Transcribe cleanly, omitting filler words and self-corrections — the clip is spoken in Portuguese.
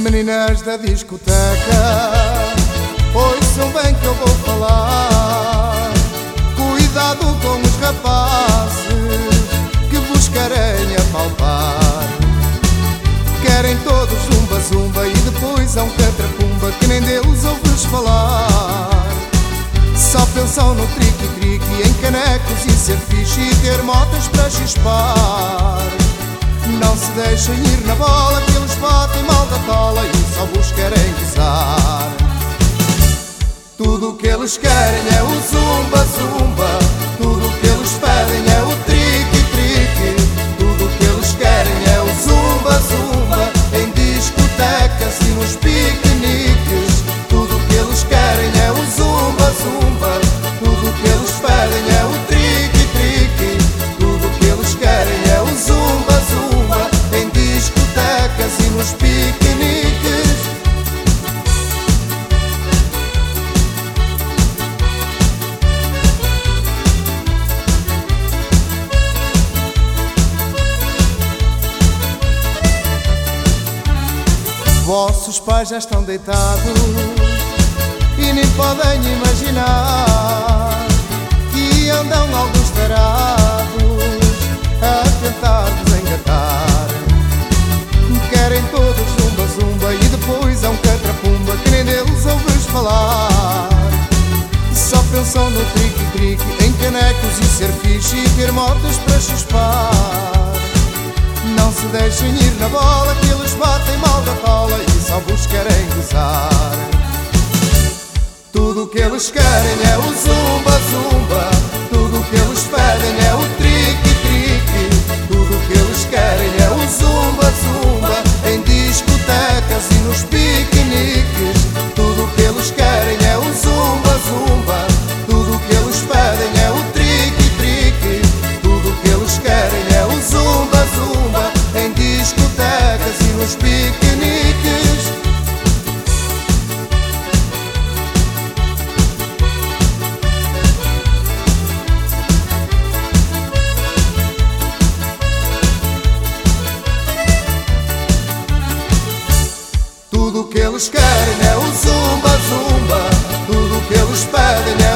Meninas da discoteca, ouçam bem que eu vou falar. Cuidado com os rapazes que vos querem apalpar. Querem todos zumba-zumba e depois há um catrapumba que nem deles ouves falar. Só pensam no triqui-triqui, em canecos e ser fixe e ter motas para chispar. Não se deixem ir na bola que eles batem mal da tola e só vos querem gozar. Tudo o que eles querem é o zumba-zumba, tudo o que eles pedem é o triqui-triqui. Tudo o que eles querem é o zumba-zumba, em discotecas e nos piqueniques. Tudo o que eles querem é o zumba-zumba, tudo o que eles pedem é o triqui-triqui. Tudo o que eles querem é o zumba-zumba, em discotecas e nos piqueniques. Vossos pais já estão deitados e nem podem imaginar que andam alguns tarados a tentar vos engatar. Querem todos zumba-zumba e depois há um catrapumba que nem deles ouves falar. Só pensam no triqui-triqui, em canecos e ser fixe e ter motas para chispar. Não se deixem ir na bola que eles batem mal da tola e só vos querem gozar. Tudo o que eles querem é o zumba-zumba, tudo o que eles pedem é o triqui-triqui. Tudo o que eles querem é o zumba-zumba, em discotecas e nos piqueniques. Tudo o que eles querem é o zumba-zumba, tudo o que eles pedem é o triqui-triqui. Tudo o que eles querem é o zumba-zumba, em discotecas e nos piqueniques. Tudo o que eles querem é o zumba-zumba, tudo o que eles pedem é